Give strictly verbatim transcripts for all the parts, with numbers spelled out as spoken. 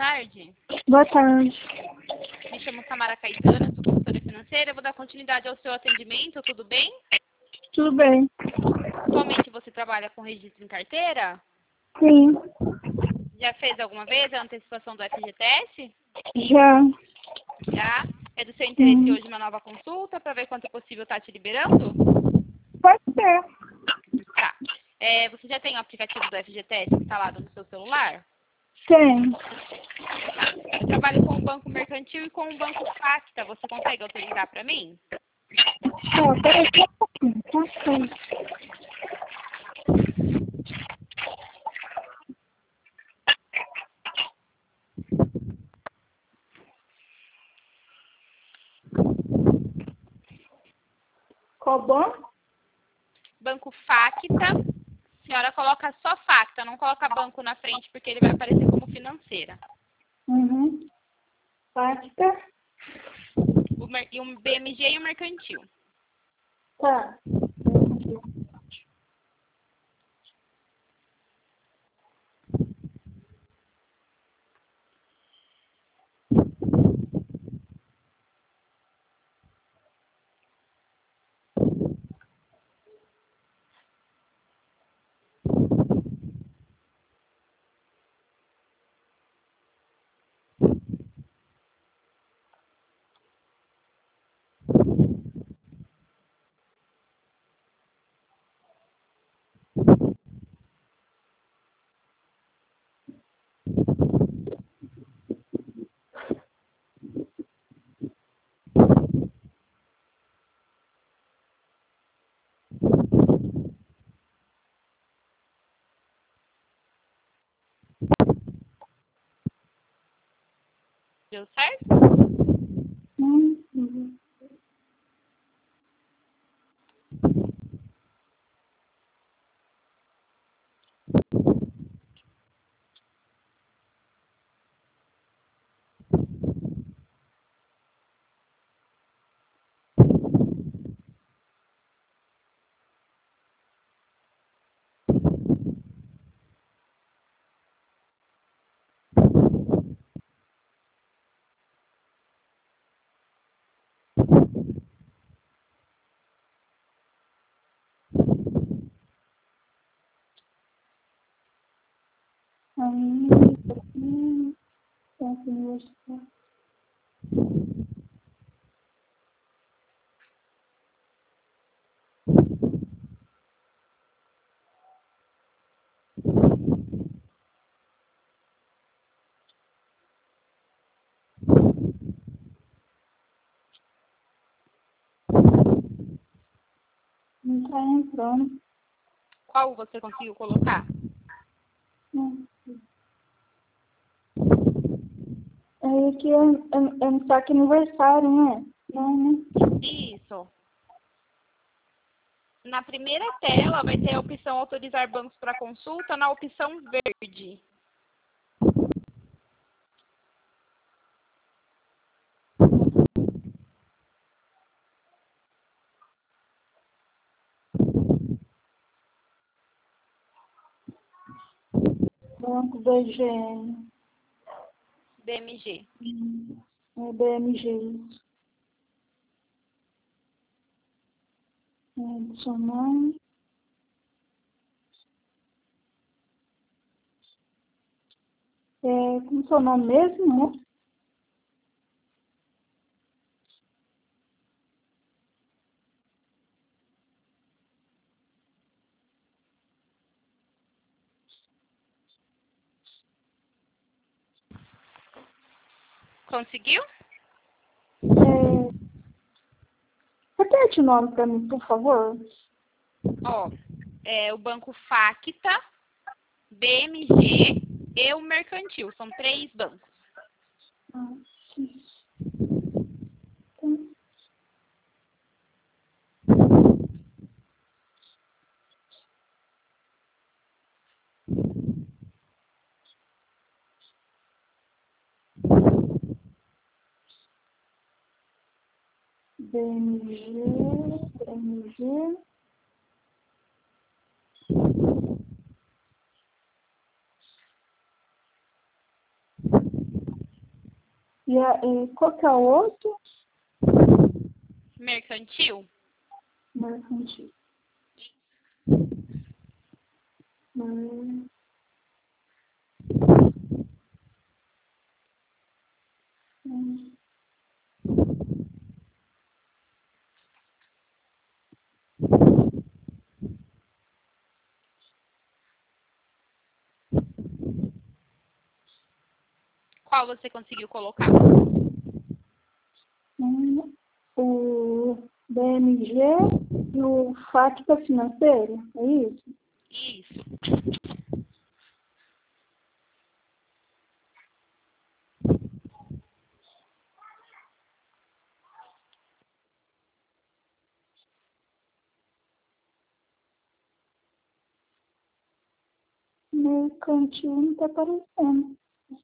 tarde. Boa tarde. Me chamo Samara Caetano, sou consultora financeira. Vou dar continuidade ao seu atendimento, tudo bem? Tudo bem? Atualmente você trabalha com registro em carteira? Sim. Já fez alguma vez a antecipação do F G T S? Já. Já? É do seu interesse Hum. hoje uma nova consulta para ver quanto é possível estar te liberando? Pode ser. Tá. É, você já tem o aplicativo do F G T S instalado no seu celular? Tem. Eu trabalho com o Banco Mercantil e com o Banco Facta. Você consegue autorizar para mim? Tá, peraí só um pouquinho. Tá certo. Qual banco? Banco Facta. A senhora coloca só Facta, não coloca banco na frente porque ele vai aparecer como financeira. Uhum. Pasta. O, mer- e o B M G e o Mercantil. Tá. Deu certo? Hum, uhum. Aí, hum, tá aqui no outro. Não tá entrando. Qual você conseguiu colocar? Não. É que é, é, é um saque aniversário, né? Não, né? Isso. Na primeira tela vai ter a opção autorizar bancos para consulta na opção verde. Banco B G N. B M G. Hum, é B M G. É, adicionar. É, como seu nome mesmo, né? Conseguiu? É, repete o nome para mim, por favor. Ó, é o Banco Facta, B M G e o Mercantil. São três bancos. Ah, sim. B M G, B M G. E a, e qual que é o outro? Mercantil? Mercantil. Hum. Hum. Qual você conseguiu colocar? Hum. O B M G e o Facta Financeiro, é isso? Isso. Mercantil não está aparecendo.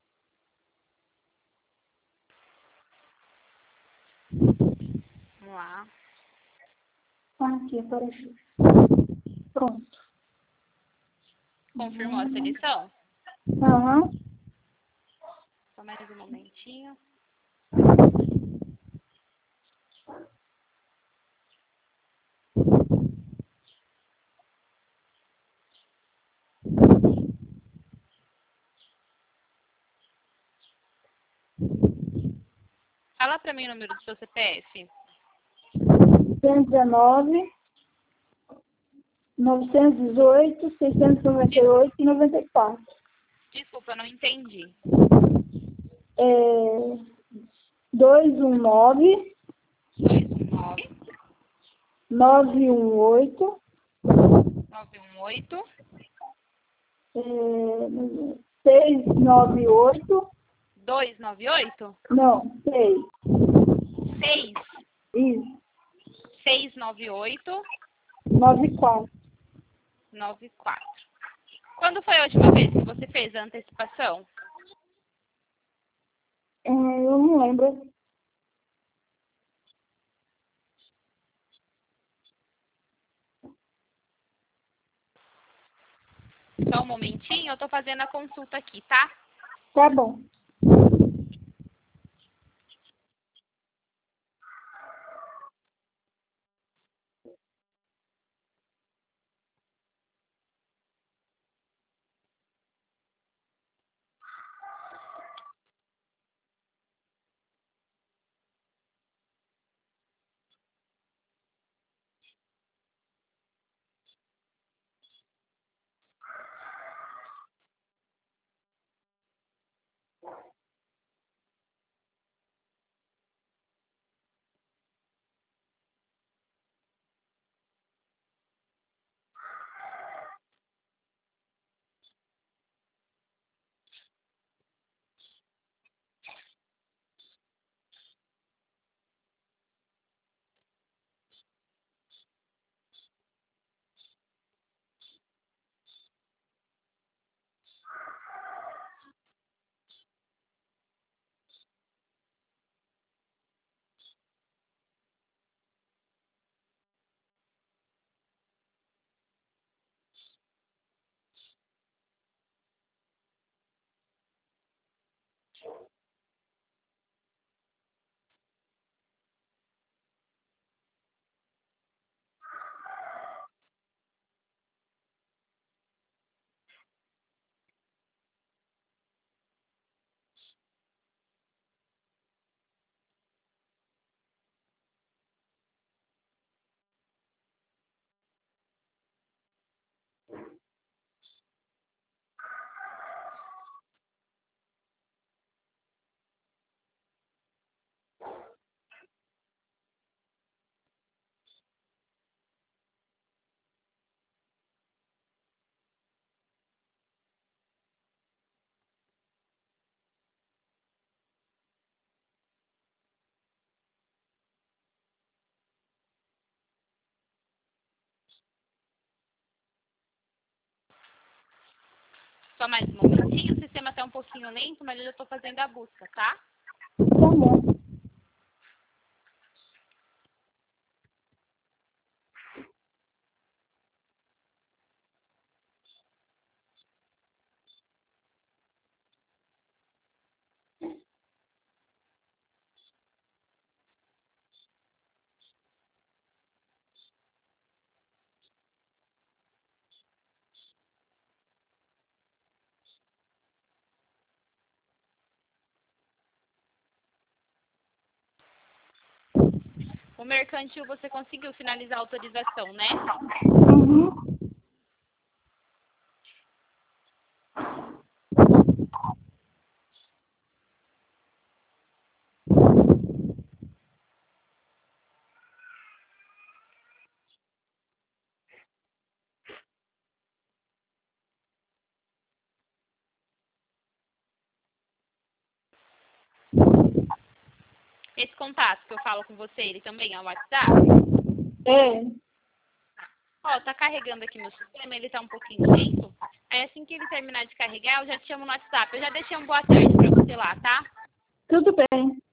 Vamos lá. Ah, aqui apareceu. Pronto. Confirmou a seleção? Aham. Só mais um momentinho. Fala pra mim o número do seu C P F. cento e dezenove, novecentos e dezoito, seiscentos e noventa e oito e noventa e quatro. Desculpa, eu não entendi. É, duzentos e dezenove, dois um nove, novecentos e dezoito, nove um oito, é, seiscentos e noventa e oito, dois nove oito, não, seis, seis, isso, seis nove oito, noventa e quatro. nove quatro. Quando foi a última vez que você fez a antecipação? É, eu não lembro. Só um momentinho, eu tô fazendo a consulta aqui, tá? Tá bom. Só mais um momentinho, o sistema tá um pouquinho lento, mas eu já tô fazendo a busca, tá? Tá bom. O mercantil você conseguiu finalizar a autorização, né? Uhum. Esse contato que eu falo com você, ele também é o WhatsApp? É. Ó, tá carregando aqui no sistema, ele tá um pouquinho lento. Aí assim que ele terminar de carregar, eu já te chamo no WhatsApp. Eu já deixei um boa tarde pra você lá, tá? Tudo bem.